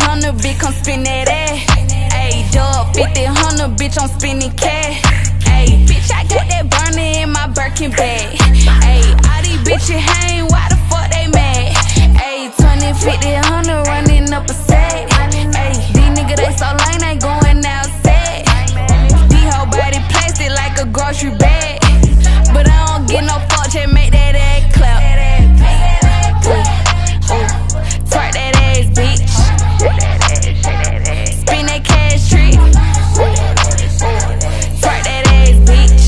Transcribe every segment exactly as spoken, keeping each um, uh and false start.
hundred, bitch, come spin that ass. Ayy, dub, fifty hundred, bitch, I'm spinning cash. Ayy, bitch, I got that burner in my Birkin bag. Ayy, all these bitches hang, why the fuck they mad? Ayy, twenty, fifty, hundred, running up a sack. Ayy, these niggas, they so lame, they going outside. These whole body plastic like a grocery bag. But I don't get no fuck, just make that ass clap. Ooh, ooh, twerk that ass, bitch. Spin that cash trick. Twerk that ass, bitch.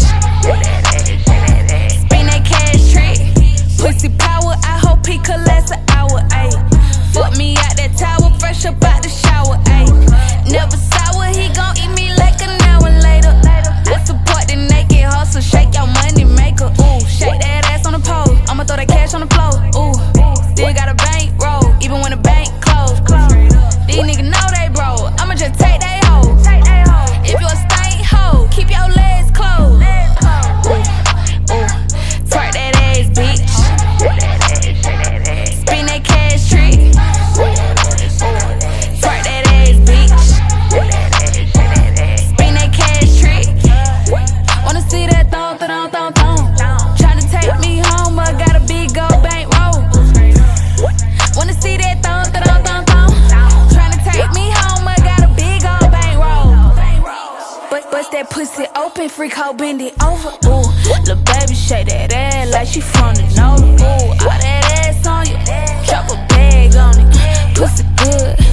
Spin that cash trick. Pussy power, I hope he could last an hour, ayy. Fuck me out that tower, fresh up out the shower, ayy. Never sour, he gon' eat me like an hour later. I support the naked hustle, shake your money maker. Ooh, shake that ass on the pole. I'ma throw that cash on the floor. Ooh, still got a bank roll, even when the bank closed. These niggas know they bro. I'ma just take they hoe. If you a stank hoe, keep your legs closed. Ooh, ooh, twerk that ass, bitch. Spin that cash trick. Twerk that ass, bitch. Spin that cash trick. Wanna see that thong, thong, thong, thong. Tryna take me home, but got a big old bank roll. Wanna see that thong, thong, thong, thong. Tryna take me home, but got a big old bank roll. But bust that pussy open, freak hoe, bend it over. Ooh, lil' baby shake that ass like she from the NOLA. Ooh, all that ass on you, drop a bag on it. Pussy good,